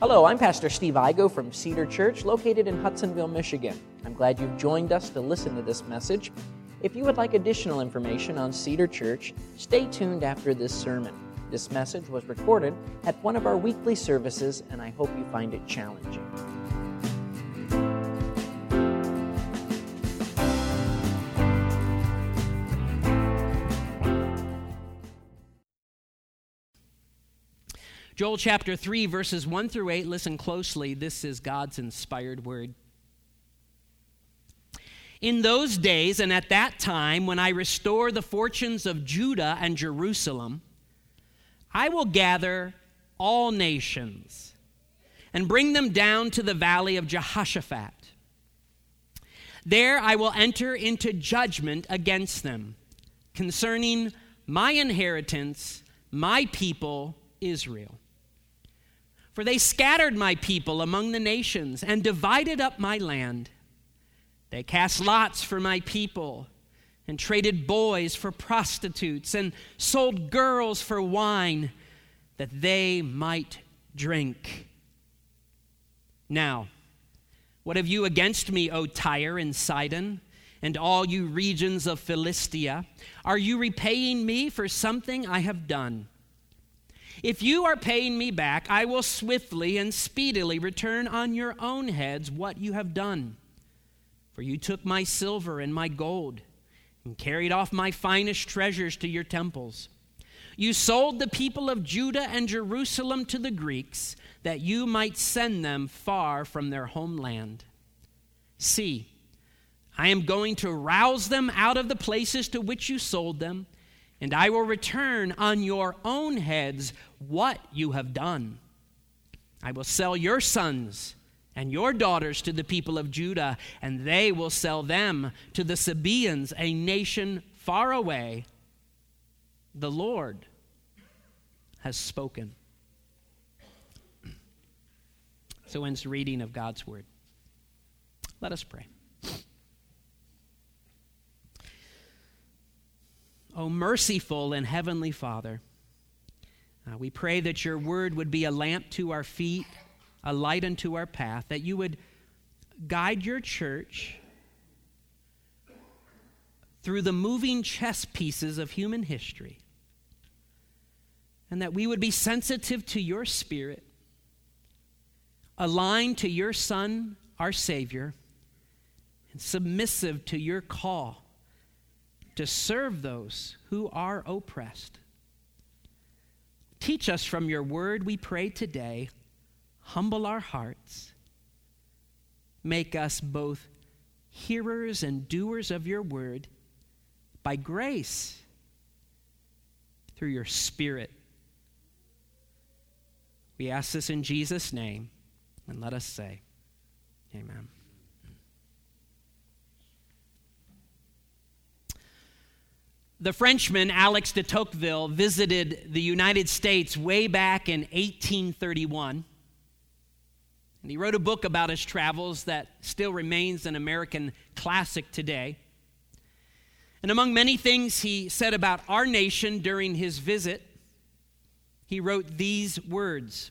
Hello, I'm Pastor Steve Igo from Cedar Church, located in Hudsonville, Michigan. I'm glad you've joined us to listen to this message. If you would like additional information on Cedar Church, stay tuned after this sermon. This message was recorded at one of our weekly services, and I hope you find it challenging. Joel chapter 3, verses 1 through 8, listen closely. This is God's inspired word. In those days and at that time, when I restore the fortunes of Judah and Jerusalem, I will gather all nations and bring them down to the valley of Jehoshaphat. There I will enter into judgment against them concerning my inheritance, my people, Israel. For they scattered my people among the nations and divided up my land. They cast lots for my people and traded boys for prostitutes and sold girls for wine that they might drink. Now, what have you against me, O Tyre and Sidon, and all you regions of Philistia? Are you repaying me for something I have done? If you are paying me back, I will swiftly and speedily return on your own heads what you have done. For you took my silver and my gold and carried off my finest treasures to your temples. You sold the people of Judah and Jerusalem to the Greeks, that you might send them far from their homeland. See, I am going to rouse them out of the places to which you sold them, and I will return on your own heads what you have done. I will sell your sons and your daughters to the people of Judah, and they will sell them to the Sabaeans, a nation far away. The Lord has spoken. So ends the reading of God's word. Let us pray. O merciful and heavenly Father, we pray that your word would be a lamp to our feet, a light unto our path, that you would guide your church through the moving chess pieces of human history, and that we would be sensitive to your Spirit, aligned to your Son, our Savior, and submissive to your call to serve those who are oppressed. Teach us from your word, we pray today. Humble our hearts. Make us both hearers and doers of your word by grace through your Spirit. We ask this in Jesus' name, and let us say, amen. The Frenchman Alex de Tocqueville visited the United States way back in 1831. And he wrote a book about his travels that still remains an American classic today. And among many things he said about our nation during his visit, he wrote these words: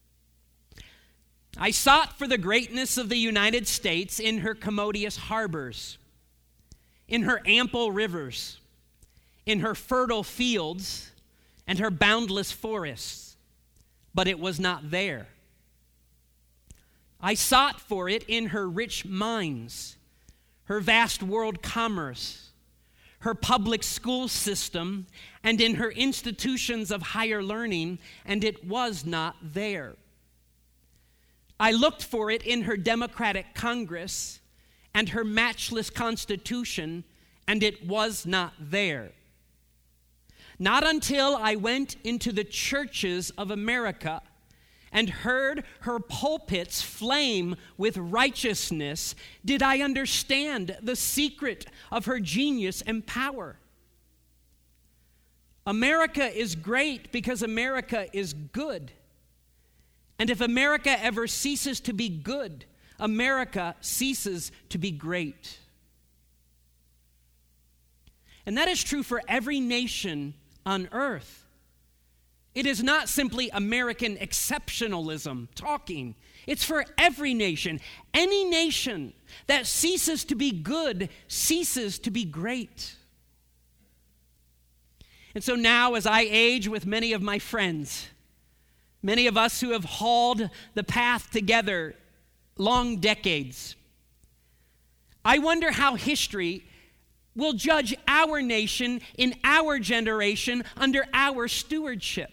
I sought for the greatness of the United States in her commodious harbors, in her ample rivers, in her fertile fields and her boundless forests, but it was not there. I sought for it in her rich mines, her vast world commerce, her public school system, and in her institutions of higher learning, and it was not there. I looked for it in her democratic Congress and her matchless Constitution, and it was not there. Not until I went into the churches of America and heard her pulpits flame with righteousness did I understand the secret of her genius and power. America is great because America is good. And if America ever ceases to be good, America ceases to be great. And that is true for every nation on earth. It is not simply American exceptionalism talking. It's for every nation. Any nation that ceases to be good ceases to be great. And so now, as I age with many of my friends, many of us who have hauled the path together long decades, I wonder how history will judge our nation in our generation under our stewardship.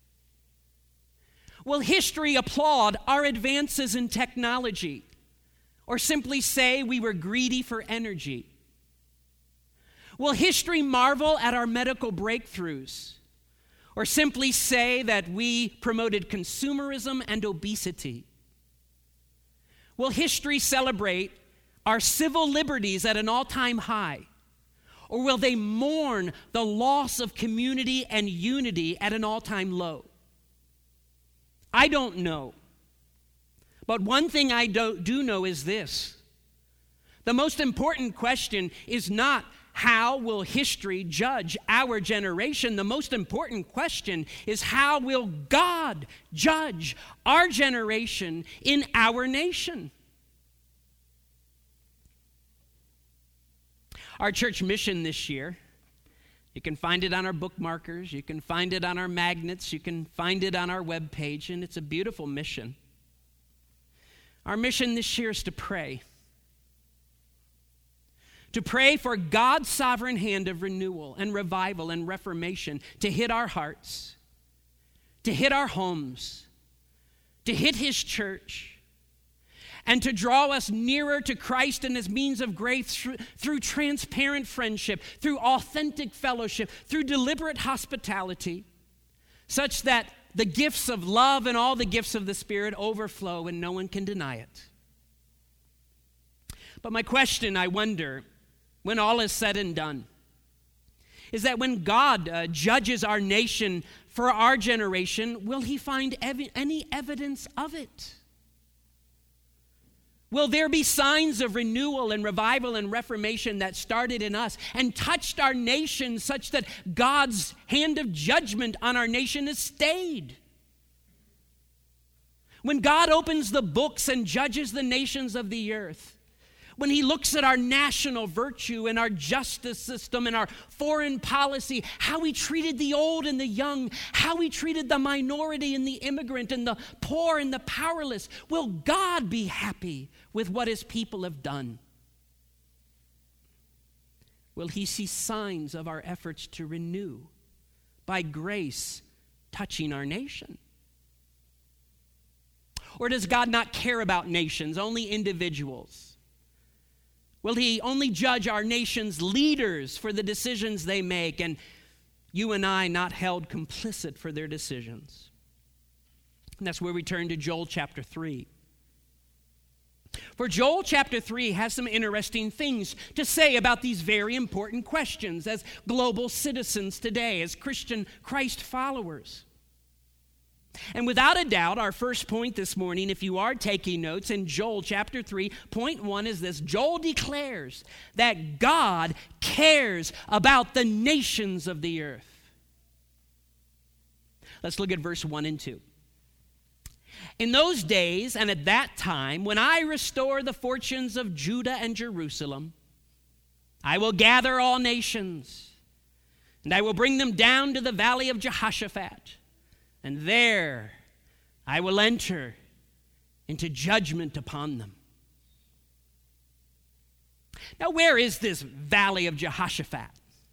Will history applaud our advances in technology, or simply say we were greedy for energy? Will history marvel at our medical breakthroughs, or simply say that we promoted consumerism and obesity? Will history celebrate our civil liberties at an all-time high, or will they mourn the loss of community and unity at an all-time low? I don't know. But one thing I do know is this. The most important question is not how will history judge our generation. The most important question is how will God judge our generation in our nation? Our church mission this year, you can find it on our bookmarkers, you can find it on our magnets, you can find it on our webpage, and it's a beautiful mission. Our mission this year is to pray. To pray for God's sovereign hand of renewal and revival and reformation to hit our hearts, to hit our homes, to hit His church, and to draw us nearer to Christ and His means of grace through transparent friendship, through authentic fellowship, through deliberate hospitality, such that the gifts of love and all the gifts of the Spirit overflow and no one can deny it. But my question, I wonder, when all is said and done, is that when God judges our nation for our generation, will He find any evidence of it? Will there be signs of renewal and revival and reformation that started in us and touched our nation such that God's hand of judgment on our nation has stayed? When God opens the books and judges the nations of the earth, when He looks at our national virtue and our justice system and our foreign policy, how we treated the old and the young, how we treated the minority and the immigrant and the poor and the powerless, will God be happy with what His people have done? Will He see signs of our efforts to renew by grace touching our nation? Or does God not care about nations, only individuals? Will He only judge our nation's leaders for the decisions they make, and you and I not held complicit for their decisions? And that's where we turn to Joel chapter 3. For Joel chapter 3 has some interesting things to say about these very important questions as global citizens today, as Christian Christ followers. And without a doubt, our first point this morning, if you are taking notes, in Joel chapter 3, point 1 is this. Joel declares that God cares about the nations of the earth. Let's look at verse 1 and 2. In those days and at that time, when I restore the fortunes of Judah and Jerusalem, I will gather all nations, and I will bring them down to the valley of Jehoshaphat. And there I will enter into judgment upon them. Now, where is this valley of Jehoshaphat?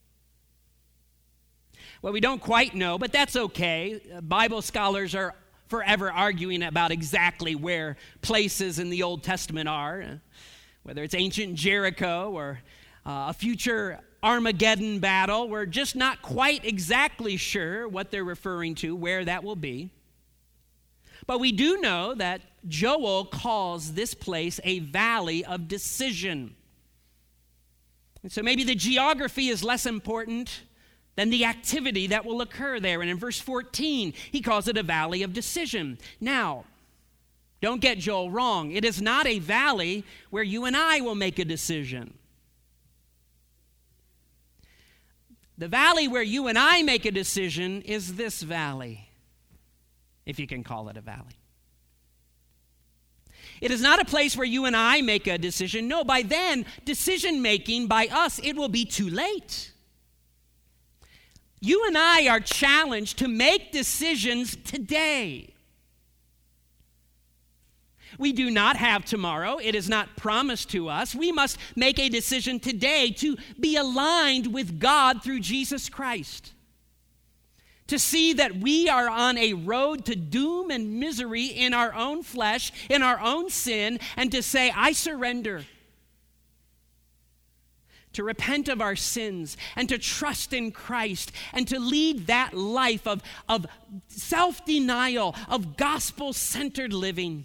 Well, we don't quite know, but that's okay. Bible scholars are forever arguing about exactly where places in the Old Testament are, whether it's ancient Jericho or a future Armageddon battle. We're just not quite exactly sure what they're referring to, where that will be. But we do know that Joel calls this place a valley of decision. And so maybe the geography is less important than the activity that will occur there. And in verse 14, he calls it a valley of decision. Now, don't get Joel wrong. It is not a valley where you and I will make a decision. The valley where you and I make a decision is this valley. if you can call it a valley. It is not a place where you and I make a decision. No, by then, decision-making by us, it will be too late. You and I are challenged to make decisions today. We do not have tomorrow. It is not promised to us. We must make a decision today to be aligned with God through Jesus Christ. To see that we are on a road to doom and misery in our own flesh, in our own sin, and to say, I surrender. To repent of our sins and to trust in Christ and to lead that life of self-denial, of gospel-centered living.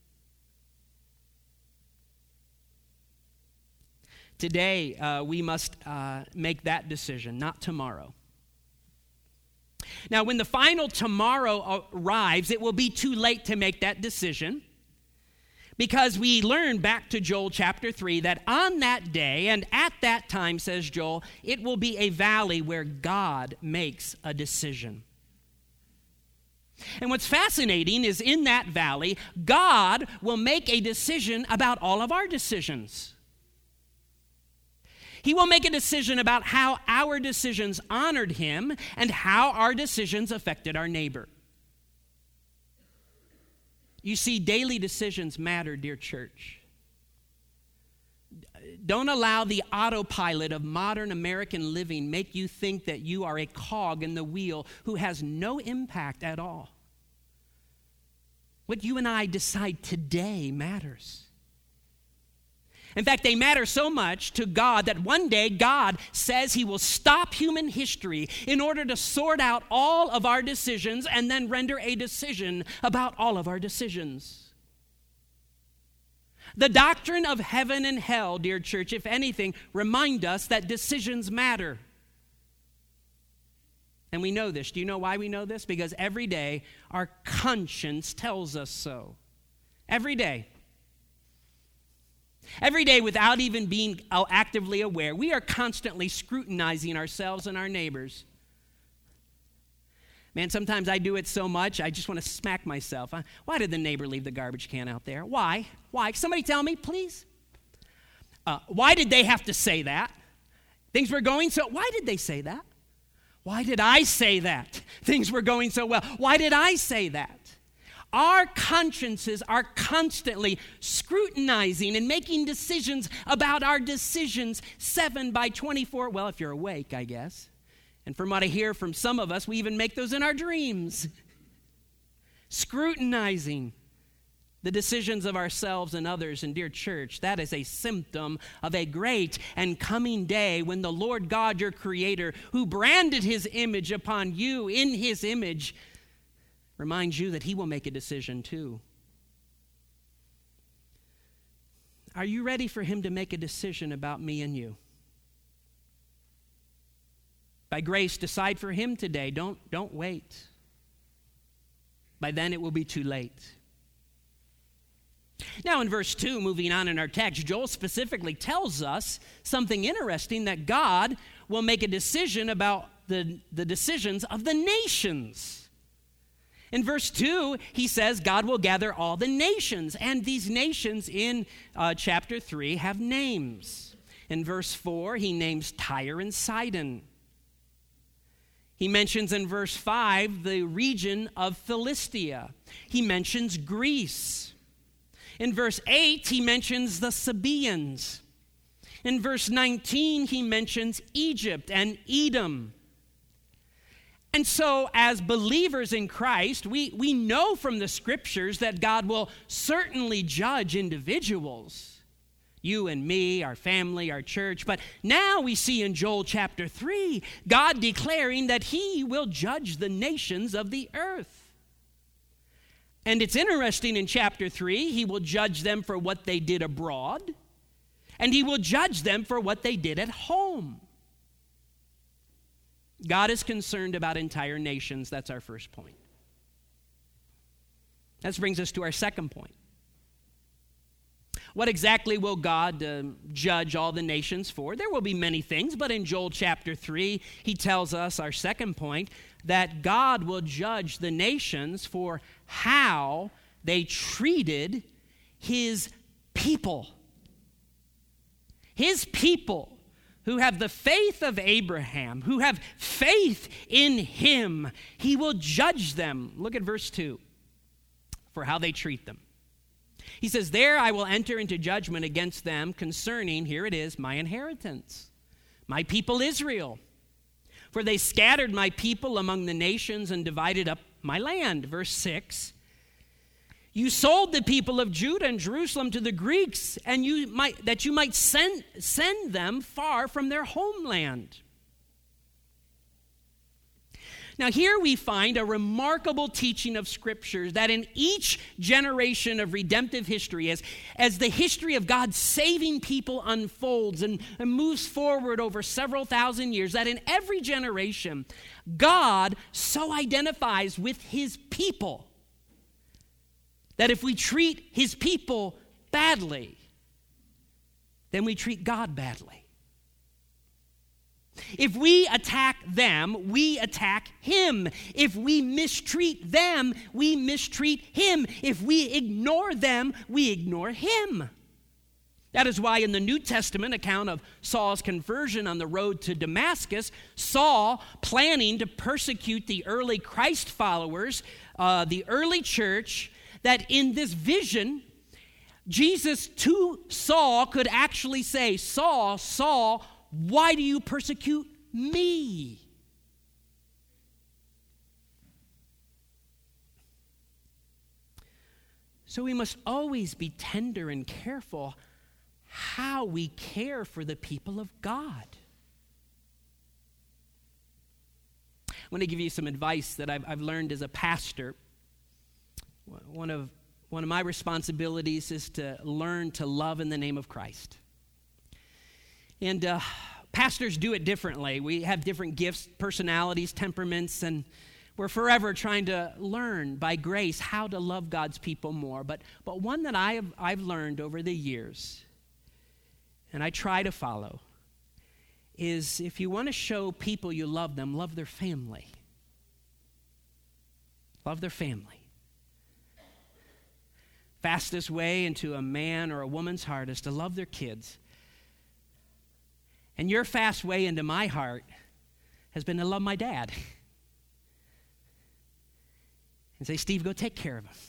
Today, we must make that decision, not tomorrow. Now, when the final tomorrow arrives, it will be too late to make that decision, because we learn back to Joel chapter 3 that on that day and at that time, says Joel, it will be a valley where God makes a decision. And what's fascinating is in that valley, God will make a decision about all of our decisions. He will make a decision about how our decisions honored him and how our decisions affected our neighbor. You see, daily decisions matter, dear church. Don't allow the autopilot of modern American living make you think that you are a cog in the wheel who has no impact at all. What you and I decide today matters. In fact, they matter so much to God that one day God says he will stop human history in order to sort out all of our decisions and then render a decision about all of our decisions. The doctrine of heaven and hell, dear church, if anything, remind us that decisions matter. And we know this. Do you know why we know this? Because every day our conscience tells us so. Every day. Every day, without even being actively aware, we are constantly scrutinizing ourselves and our neighbors. Man, sometimes I do it so much, I just want to smack myself. Why did the neighbor leave the garbage can out there? Why? Somebody tell me, please. Why did they have to say that? Things were going so... Why did they say that? Why did I say that? Things were going so well. Why did I say that? Our consciences are constantly scrutinizing and making decisions about our decisions 7/24. Well, if you're awake, I guess. And from what I hear from some of us, we even make those in our dreams. Scrutinizing the decisions of ourselves and others. And dear church, that is a symptom of a great and coming day when the Lord God, your Creator, who branded his image upon you in his image, reminds you that he will make a decision too. Are you ready for him to make a decision about me and you? By grace, decide for him today. Don't wait. By then it will be too late. Now in verse 2, moving on in our text, Joel specifically tells us something interesting, that God will make a decision about the decisions of the nations. In verse 2, he says God will gather all the nations, and these nations in chapter 3 have names. In verse 4, he names Tyre and Sidon. He mentions in verse 5 the region of Philistia. He mentions Greece. In verse 8, he mentions the Sabaeans. In verse 19, he mentions Egypt and Edom. And so, as believers in Christ, we know from the scriptures that God will certainly judge individuals. You and me, our family, our church. But now we see in Joel chapter 3, God declaring that he will judge the nations of the earth. And it's interesting, in chapter 3, he will judge them for what they did abroad, and he will judge them for what they did at home. God is concerned about entire nations. That's our first point. That brings us to our second point. What exactly will God judge all the nations for? There will be many things, but in Joel chapter 3, he tells us, our second point, that God will judge the nations for how they treated his people. His people who have the faith of Abraham, who have faith in him, he will judge them. Look at verse 2, for how they treat them. He says, there I will enter into judgment against them concerning, here it is, my inheritance, my people Israel. For they scattered my people among the nations and divided up my land. Verse 6, you sold the people of Judah and Jerusalem to the Greeks, and that you might send them far from their homeland. Now here we find a remarkable teaching of Scriptures that in each generation of redemptive history, as the history of God saving people unfolds and moves forward over several thousand years, that in every generation, God so identifies with his people that if we treat his people badly, then we treat God badly. If we attack them, we attack him. If we mistreat them, we mistreat him. If we ignore them, we ignore him. That is why in the New Testament account of Saul's conversion on the road to Damascus, Saul, planning to persecute the early Christ followers, the early church, that in this vision, Jesus to Saul could actually say, Saul, Saul, why do you persecute me? So we must always be tender and careful how we care for the people of God. I want to give you some advice that I've learned as a pastor. One of my responsibilities is to learn to love in the name of Christ. And pastors do it differently. We have different gifts, personalities, temperaments, and we're forever trying to learn by grace how to love God's people more. But one that I've learned over the years, and I try to follow, is if you want to show people you love them, love their family. Love their family. Fastest way into a man or a woman's heart is to love their kids. And your fast way into my heart has been to love my dad. And say, Steve, go take care of him.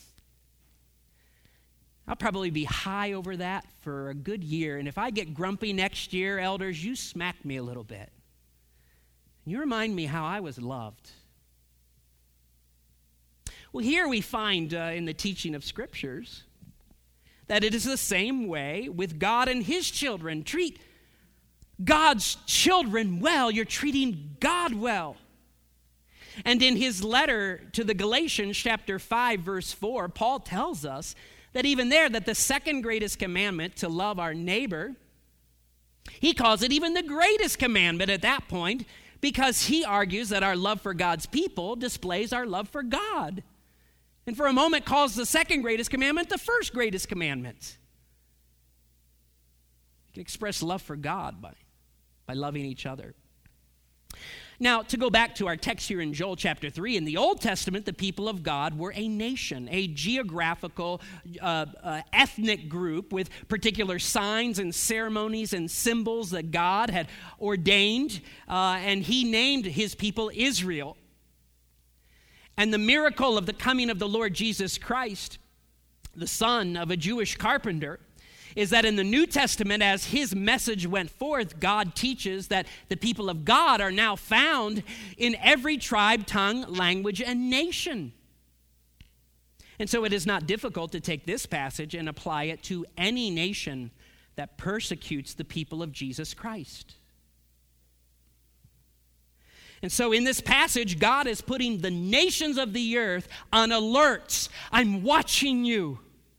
I'll probably be high over that for a good year. And if I get grumpy next year, elders, you smack me a little bit. And you remind me how I was loved. Well, here we find in the teaching of Scriptures that it is the same way with God and his children. Treat God's children well. You're treating God well. And in his letter to the Galatians, chapter 5, verse 4, Paul tells us that even there, that the second greatest commandment, to love our neighbor, he calls it even the greatest commandment at that point, because he argues that our love for God's people displays our love for God. And for a moment calls the second greatest commandment the first greatest commandment. You can express love for God by loving each other. Now, to go back to our text here in Joel chapter 3, in the Old Testament, the people of God were a nation, a geographical, ethnic group with particular signs and ceremonies and symbols that God had ordained, and he named his people Israel. And the miracle of the coming of the Lord Jesus Christ, the son of a Jewish carpenter, is that in the New Testament, as his message went forth, God teaches that the people of God are now found in every tribe, tongue, language, and nation. And so it is not difficult to take this passage and apply it to any nation that persecutes the people of Jesus Christ. And so in this passage, God is putting the nations of the earth on alert. I'm watching you.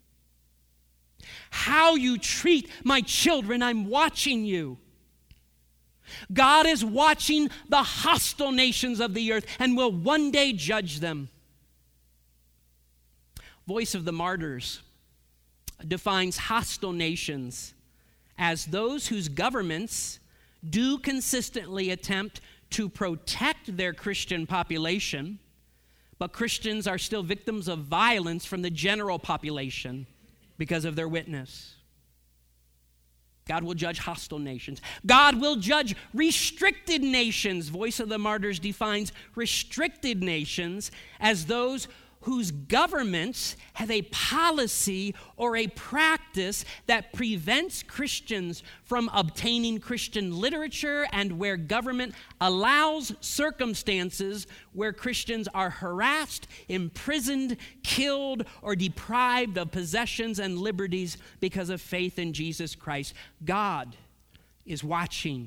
How you treat my children, I'm watching you. God is watching the hostile nations of the earth and will one day judge them. Voice of the Martyrs defines hostile nations as those whose governments do consistently attempt to protect their Christian population, but Christians are still victims of violence from the general population because of their witness. God will judge hostile nations. God will judge restricted nations. Voice of the Martyrs defines restricted nations as those whose governments have a policy or a practice that prevents Christians from obtaining Christian literature, and where government allows circumstances where Christians are harassed, imprisoned, killed, or deprived of possessions and liberties because of faith in Jesus Christ. God is watching.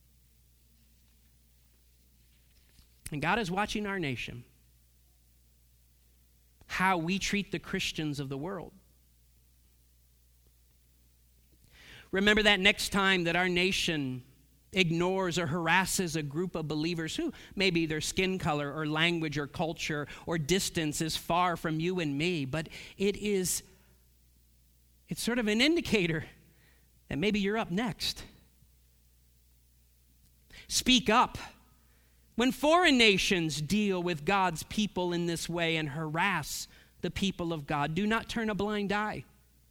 And God is watching our nation, how we treat the Christians of the world. Remember that next time that our nation ignores or harasses a group of believers who maybe their skin color or language or culture or distance is far from you and me, but it's sort of an indicator that maybe you're up next. Speak up when foreign nations deal with God's people in this way and harass the people of God. Do not turn a blind eye.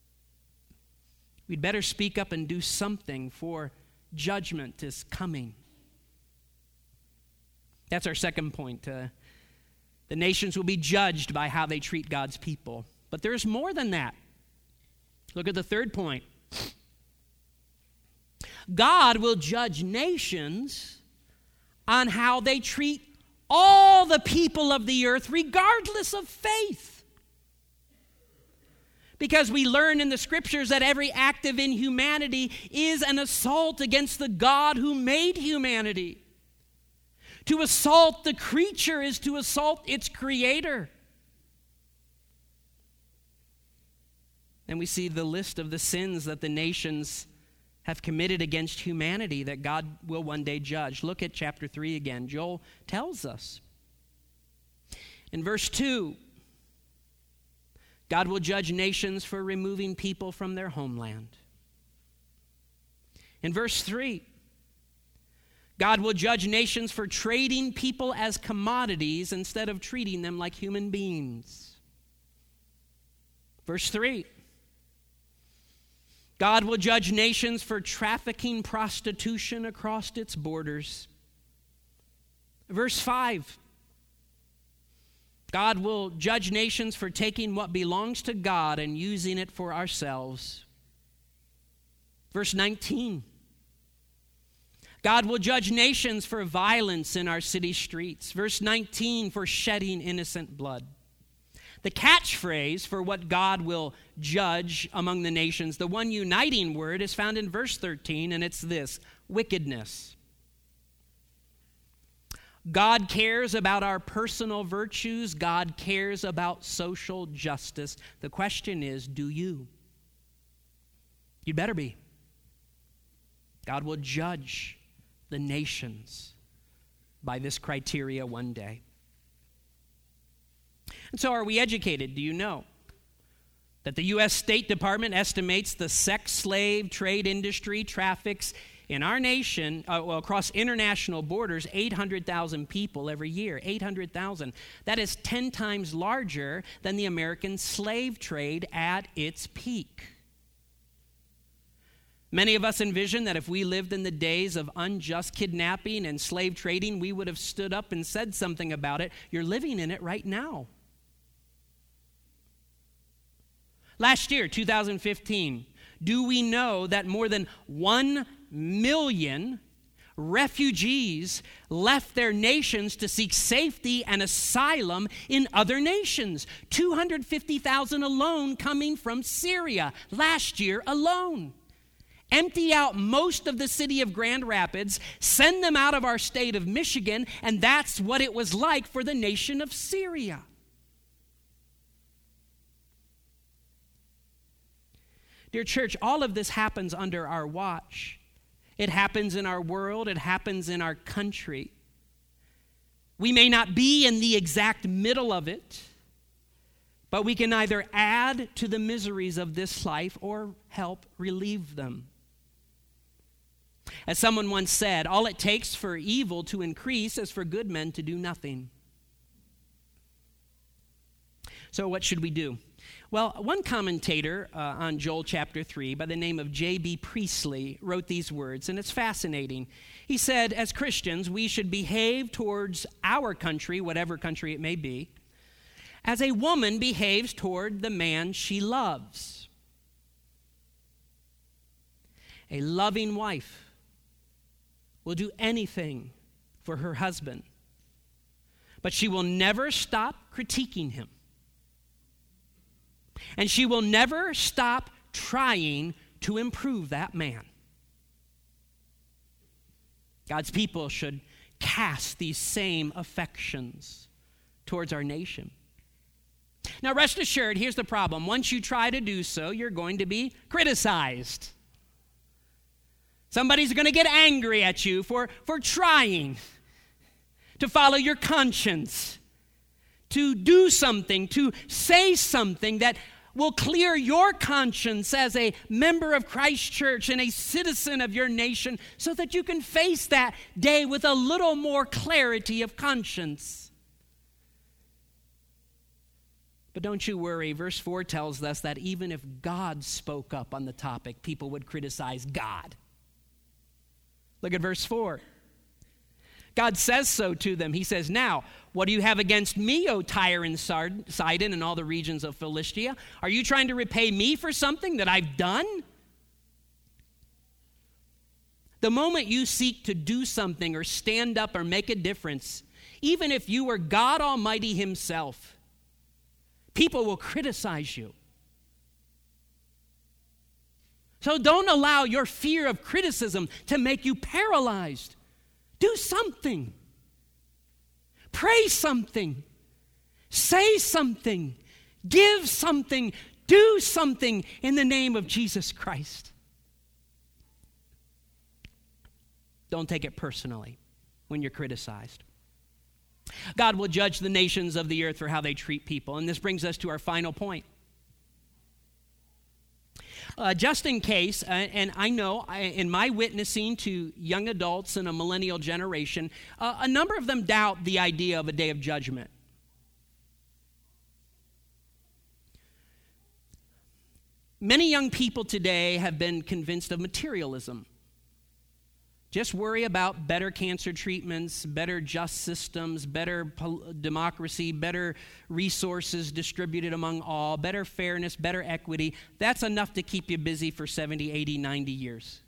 We'd better speak up and do something, for judgment is coming. That's our second point. The nations will be judged by how they treat God's people. But there's more than that. Look at the third point. God will judge nations on how they treat all the people of the earth, regardless of faith. Because we learn in the scriptures that every act of inhumanity is an assault against the God who made humanity. To assault the creature is to assault its creator. And we see the list of the sins that the nations have committed against humanity that God will one day judge. Look at chapter 3 again. Joel tells us. In verse 2, God will judge nations for removing people from their homeland. In verse 3, God will judge nations for trading people as commodities instead of treating them like human beings. Verse 3, God will judge nations for trafficking prostitution across its borders. Verse 5, God will judge nations for taking what belongs to God and using it for ourselves. Verse 19, God will judge nations for violence in our city streets. Verse 19, for shedding innocent blood. The catchphrase for what God will judge among the nations, the one uniting word, is found in verse 13, and it's this: wickedness. God cares about our personal virtues. God cares about social justice. The question is, do you? You'd better be. God will judge the nations by this criteria one day. And so, are we educated? Do you know that the U.S. State Department estimates the sex slave trade industry traffics in our nation, across international borders, 800,000 people every year? 800,000. That is 10 times larger than the American slave trade at its peak. Many of us envision that if we lived in the days of unjust kidnapping and slave trading, we would have stood up and said something about it. You're living in it right now. Last year, 2015, do we know that more than 1 million refugees left their nations to seek safety and asylum in other nations? 250,000 alone coming from Syria last year alone. Empty out most of the city of Grand Rapids, send them out of our state of Michigan, and that's what it was like for the nation of Syria. Dear church, all of this happens under our watch. It happens in our world. It happens in our country. We may not be in the exact middle of it, But we can either add to the miseries of this life or help relieve them. As someone once said, all it takes for evil to increase is for good men to do nothing. So what should we do? Well, one commentator on Joel chapter 3 by the name of J.B. Priestley wrote these words, and it's fascinating. He said, as Christians, we should behave towards our country, whatever country it may be, as a woman behaves toward the man she loves. A loving wife will do anything for her husband, but she will never stop critiquing him. And she will never stop trying to improve that man. God's people should cast these same affections towards our nation. Now, rest assured, here's the problem. Once you try to do so, you're going to be criticized. Somebody's going to get angry at you for trying to follow your conscience, to do something, to say something that will clear your conscience as a member of Christ Church and a citizen of your nation so that you can face that day with a little more clarity of conscience. But don't you worry, verse 4 tells us that even if God spoke up on the topic, people would criticize God. Look at verse 4. God says so to them. He says, now, what do you have against me, O Tyre and Sidon and all the regions of Philistia? Are you trying to repay me for something that I've done? The moment you seek to do something or stand up or make a difference, even if you were God Almighty himself, people will criticize you. So don't allow your fear of criticism to make you paralyzed. Do something. Pray something. Say something. Give something. Do something in the name of Jesus Christ. Don't take it personally when you're criticized. God will judge the nations of the earth for how they treat people. And this brings us to our final point. Just in case, and I know in my witnessing to young adults in a millennial generation, a number of them doubt the idea of a day of judgment. Many young people today have been convinced of materialism. Just worry about better cancer treatments, better just systems, better democracy, better resources distributed among all, better fairness, better equity. That's enough to keep you busy for 70, 80, 90 years.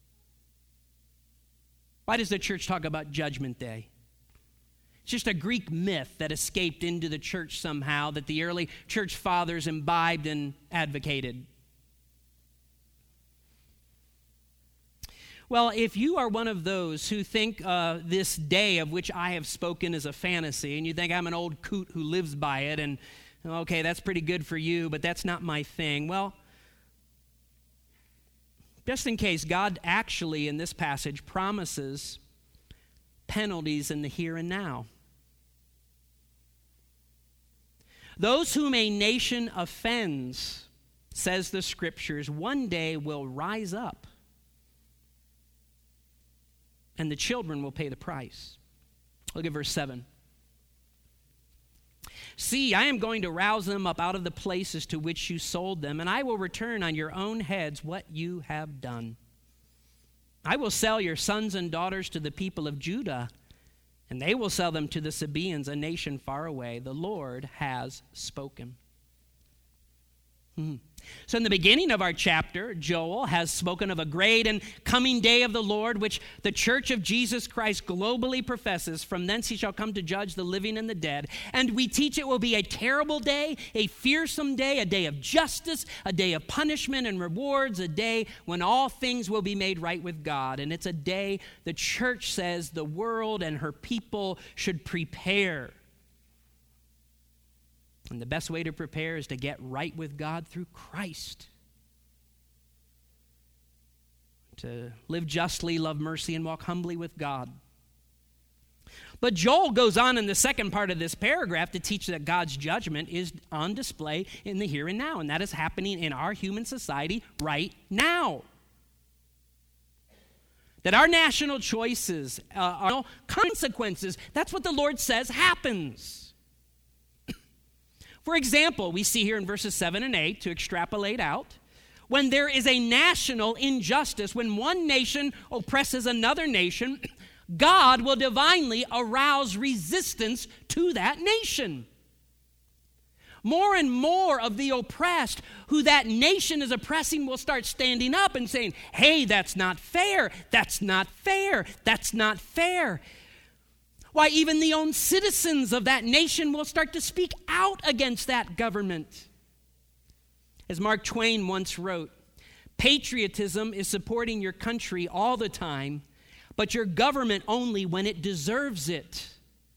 Why does the church talk about Judgment Day? It's just a Greek myth that escaped into the church somehow that the early church fathers imbibed and advocated. Well, if you are one of those who think this day of which I have spoken is a fantasy, and you think I'm an old coot who lives by it, and okay, that's pretty good for you, but that's not my thing. Well, just in case, God actually in this passage promises penalties in the here and now. Those whom a nation offends, says the scriptures, one day will rise up, and the children will pay the price. Look at verse 7. See, I am going to rouse them up out of the places to which you sold them, and I will return on your own heads what you have done. I will sell your sons and daughters to the people of Judah, and they will sell them to the Sabaeans, a nation far away. The Lord has spoken. So in the beginning of our chapter, Joel has spoken of a great and coming day of the Lord, which the church of Jesus Christ globally professes. From thence he shall come to judge the living and the dead. And we teach it will be a terrible day, a fearsome day, a day of justice, a day of punishment and rewards, a day when all things will be made right with God. And it's a day the church says the world and her people should prepare. And the best way to prepare is to get right with God through Christ. To live justly, love mercy, and walk humbly with God. But Joel goes on in the second part of this paragraph to teach that God's judgment is on display in the here and now, and that is happening in our human society right now. That our national choices are consequences. That's what the Lord says happens. For example, we see here in verses 7 and 8, to extrapolate out, when there is a national injustice, when one nation oppresses another nation, God will divinely arouse resistance to that nation. More and more of the oppressed who that nation is oppressing will start standing up and saying, hey, that's not fair, that's not fair, that's not fair. Why, even the own citizens of that nation will start to speak out against that government. As Mark Twain once wrote, patriotism is supporting your country all the time, but your government only when it deserves it.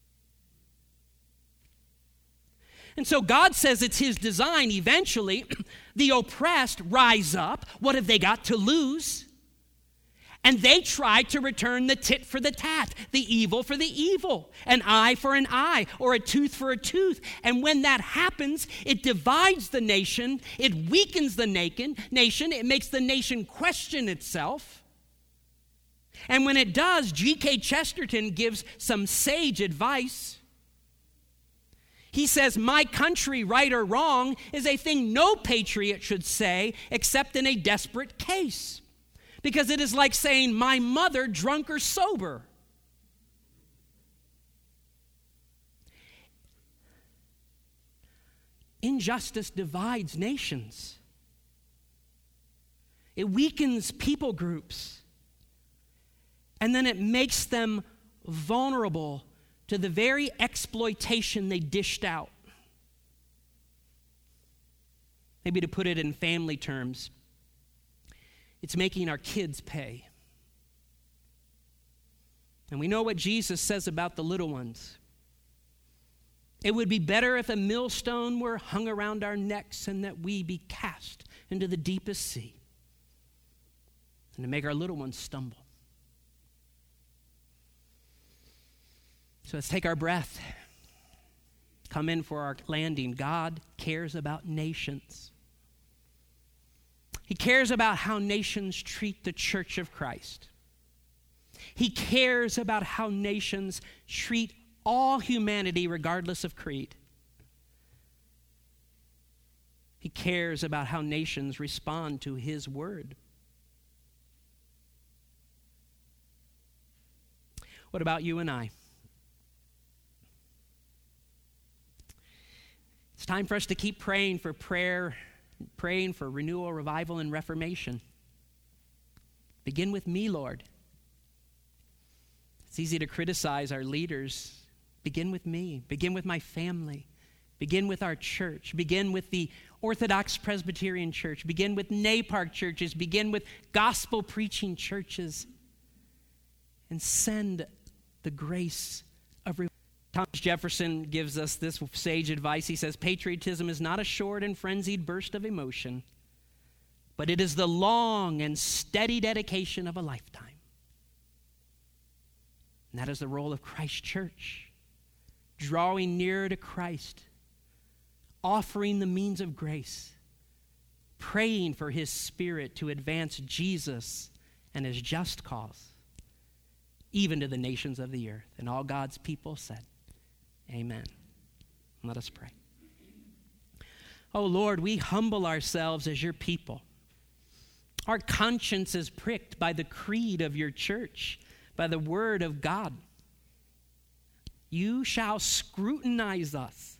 And so God says it's his design eventually the oppressed rise up. What have they got to lose? And they try to return the tit for the tat, the evil for the evil, an eye for an eye, or a tooth for a tooth. And when that happens, it divides the nation, it weakens the nation, it makes the nation question itself. And when it does, G.K. Chesterton gives some sage advice. He says, my country, right or wrong, is a thing no patriot should say except in a desperate case. Because it is like saying, my mother, drunk or sober. Injustice divides nations. It weakens people groups. And then it makes them vulnerable to the very exploitation they dished out. Maybe to put it in family terms, it's making our kids pay. And we know what Jesus says about the little ones. It would be better if a millstone were hung around our necks and that we be cast into the deepest sea than to make our little ones stumble. So let's take our breath. Come in for our landing. God cares about nations. He cares about how nations treat the church of Christ. He cares about how nations treat all humanity regardless of creed. He cares about how nations respond to his word. What about you and I? It's time for us to keep praying for renewal, revival, and reformation. Begin with me, Lord. It's easy to criticize our leaders. Begin with me. Begin with my family. Begin with our church. Begin with the Orthodox Presbyterian Church. Begin with NAPARC churches. Begin with gospel preaching churches. And send the grace of revival. Thomas Jefferson gives us this sage advice. He says, patriotism is not a short and frenzied burst of emotion, but it is the long and steady dedication of a lifetime. And that is the role of Christ Church, drawing nearer to Christ, offering the means of grace, praying for his Spirit to advance Jesus and his just cause, even to the nations of the earth. And all God's people said, amen. Let us pray. Oh Lord, we humble ourselves as your people. Our conscience is pricked by the creed of your church, by the word of God. You shall scrutinize us.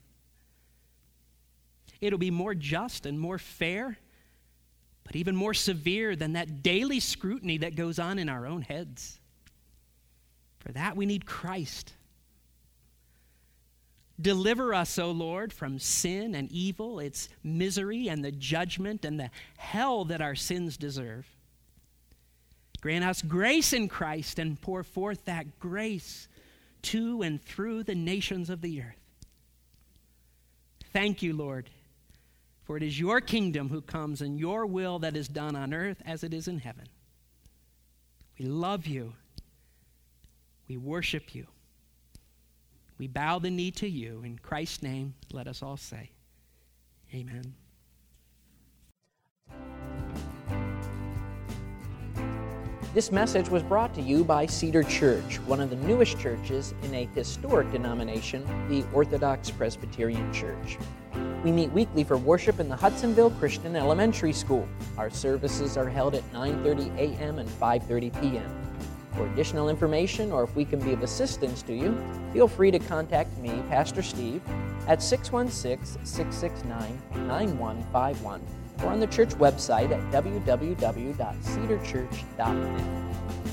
It'll be more just and more fair, but even more severe than that daily scrutiny that goes on in our own heads. For that we need Christ. Deliver us, O Lord, from sin and evil, its misery and the judgment and the hell that our sins deserve. Grant us grace in Christ and pour forth that grace to and through the nations of the earth. Thank you, Lord, for it is your kingdom who comes and your will that is done on earth as it is in heaven. We love you. We worship you. We bow the knee to you. In Christ's name, let us all say, amen. This message was brought to you by Cedar Church, one of the newest churches in a historic denomination, the Orthodox Presbyterian Church. We meet weekly for worship in the Hudsonville Christian Elementary School. Our services are held at 9:30 a.m. and 5:30 p.m. For additional information, or if we can be of assistance to you, feel free to contact me, Pastor Steve, at 616-669-9151, or on the church website at www.cedarchurch.net.